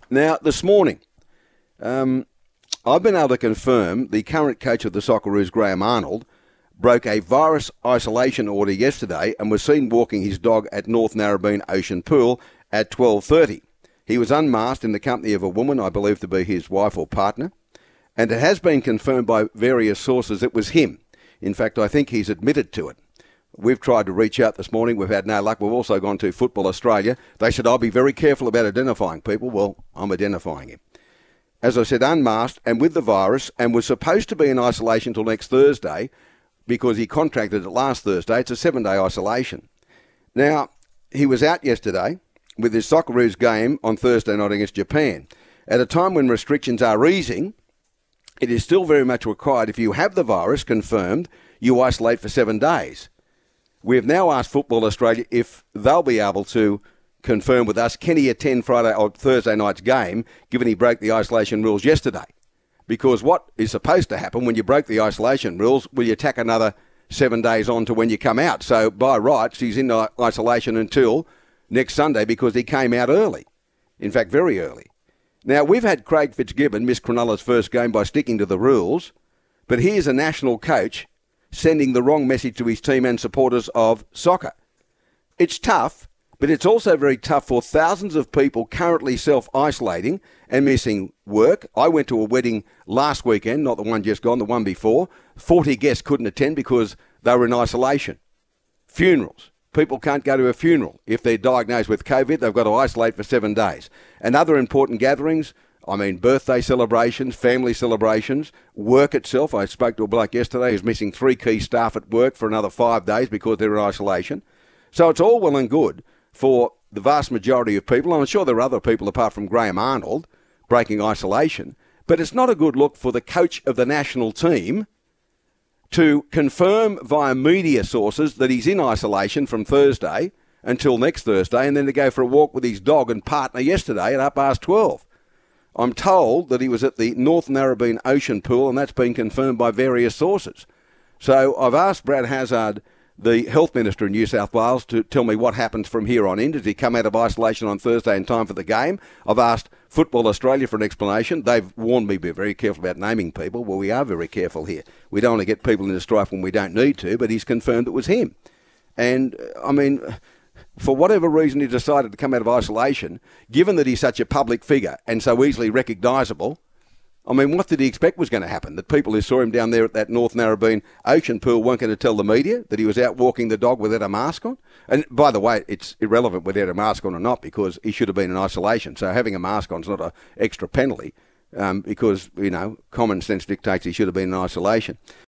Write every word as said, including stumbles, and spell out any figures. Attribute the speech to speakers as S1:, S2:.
S1: Now, this morning, um, I've been able to confirm the current coach of the Socceroos, Graham Arnold, broke a virus isolation order yesterday and was seen walking his dog at North Narrabeen Ocean Pool at twelve thirty. He was unmasked in the company of a woman, I believe to be his wife or partner, and it has been confirmed by various sources it was him. In fact, I think he's admitted to it. We've tried to reach out this morning. We've had no luck. We've also gone to Football Australia. They said, I'll be very careful about identifying people. Well, I'm identifying him. As I said, unmasked and with the virus, and was supposed to be in isolation until next Thursday because he contracted it last Thursday. It's a seven-day isolation. Now, he was out yesterday with his Socceroos game on Thursday night against Japan. At a time when restrictions are easing, it is still very much required, if you have the virus confirmed, you isolate for seven days. We have now asked Football Australia if they'll be able to confirm with us, can he attend Friday or Thursday night's game, given he broke the isolation rules yesterday? Because what is supposed to happen when you broke the isolation rules, will you tack another seven days on to when you come out? So by rights, he's in isolation until next Sunday because he came out early. In fact, very early. Now, we've had Craig Fitzgibbon miss Cronulla's first game by sticking to the rules, but here's a national coach sending the wrong message to his team and supporters of soccer. It's tough, but it's also very tough for thousands of people currently self-isolating and missing work. I went to a wedding last weekend, not the one just gone, the one before. forty guests couldn't attend because they were in isolation. Funerals. People can't go to a funeral. If they're diagnosed with COVID, they've got to isolate for seven days. And other important gatherings, I mean, birthday celebrations, family celebrations, work itself. I spoke to a bloke yesterday who's missing three key staff at work for another five days because they're in isolation. So it's all well and good for the vast majority of people. I'm sure there are other people apart from Graham Arnold breaking isolation. But it's not a good look for the coach of the national team to confirm via media sources that he's in isolation from Thursday until next Thursday, and then to go for a walk with his dog and partner yesterday at half past twelve. I'm told that he was at the North Narrabeen Ocean Pool, and that's been confirmed by various sources. So I've asked Brad Hazzard, the Health Minister in New South Wales, to tell me what happens from here on in. Does he come out of isolation on Thursday in time for the game? I've asked Football Australia for an explanation. They've warned me to be very careful about naming people. Well, we are very careful here. We don't want to get people into strife when we don't need to, but he's confirmed it was him. And, I mean, for whatever reason he decided to come out of isolation, given that he's such a public figure and so easily recognisable, I mean, what did he expect was going to happen? That people who saw him down there at that North Narrabeen Ocean Pool weren't going to tell the media that he was out walking the dog without a mask on? And by the way, it's irrelevant whether he had a mask on or not because he should have been in isolation. So having a mask on is not an extra penalty um, because, you know, common sense dictates he should have been in isolation.